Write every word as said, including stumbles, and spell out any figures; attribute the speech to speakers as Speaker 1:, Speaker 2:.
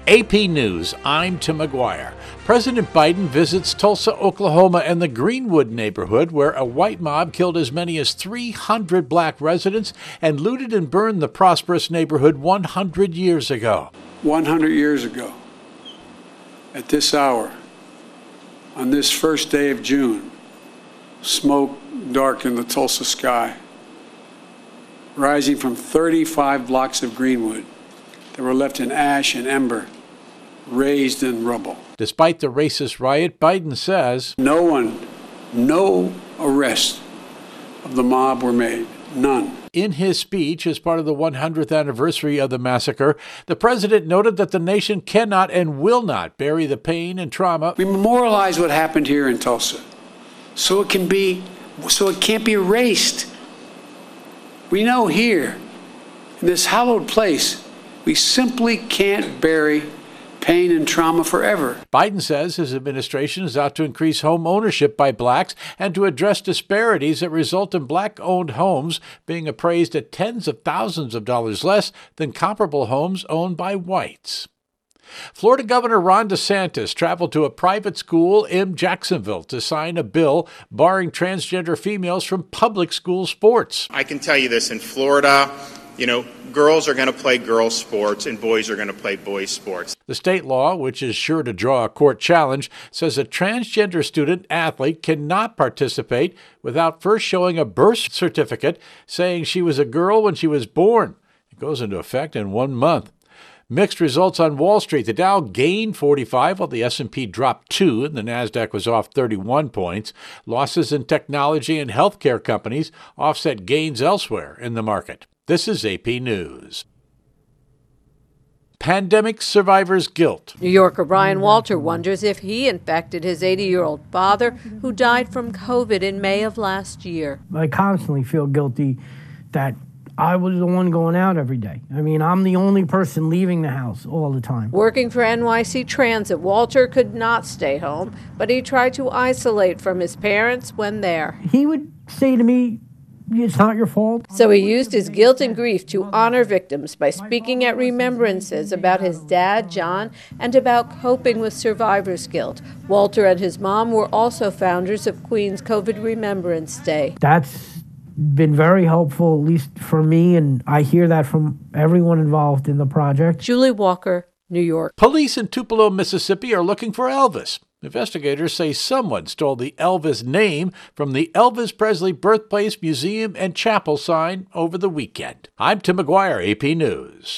Speaker 1: A P News, I'm Tim McGuire. President Biden visits Tulsa, Oklahoma and the Greenwood neighborhood where a white mob killed as many as three hundred black residents and looted and burned the prosperous neighborhood one hundred years ago.
Speaker 2: one hundred years ago, at this hour, on this first day of June, smoke darkened the Tulsa sky, rising from thirty-five blocks of Greenwood that were left in ash and ember, raised in rubble.
Speaker 1: Despite the racist riot, Biden says,
Speaker 2: No one, no arrests of the mob were made. None.
Speaker 1: In his speech as part of the one hundredth anniversary of the massacre, the president noted that the nation cannot and will not bury the pain and trauma.
Speaker 2: We memorialize what happened here in Tulsa, so it can be, so it can't be erased. We know here, in this hallowed place, we simply can't bury pain and trauma forever.
Speaker 1: Biden says his administration is out to increase home ownership by blacks and to address disparities that result in black-owned homes being appraised at tens of thousands of dollars less than comparable homes owned by whites. Florida Governor Ron DeSantis traveled to a private school in Jacksonville to sign a bill barring transgender females from public school sports.
Speaker 3: I can tell you this, in Florida, you know, girls are going to play girls' sports and boys are going to play boys' sports.
Speaker 1: The state law, which is sure to draw a court challenge, says a transgender student athlete cannot participate without first showing a birth certificate saying she was a girl when she was born. It goes into effect in one month. Mixed results on Wall Street. The Dow gained forty-five, while the S and P dropped two, and the Nasdaq was off thirty-one points. Losses in technology and healthcare companies offset gains elsewhere in the market. This is A P News. Pandemic survivors' guilt.
Speaker 4: New Yorker Brian Walter wonders if he infected his eighty-year-old father, who died from COVID in May of last year.
Speaker 5: I constantly feel guilty that I was the one going out every day. I mean, I'm the only person leaving the house all the time.
Speaker 4: Working for N Y C Transit, Walter could not stay home, but he tried to isolate from his parents when there.
Speaker 5: He would say to me, it's not your fault.
Speaker 4: So he used his guilt and grief to honor victims by speaking at remembrances about his dad, John, and about coping with survivor's guilt. Walter and his mom were also founders of Queen's COVID Remembrance Day.
Speaker 5: That's been very helpful, at least for me, and I hear that from everyone involved in the project.
Speaker 4: Julie Walker, New York.
Speaker 1: Police in Tupelo, Mississippi are looking for Elvis. Investigators say someone stole the Elvis name from the Elvis Presley Birthplace Museum and Chapel sign over the weekend. I'm Tim McGuire, A P News.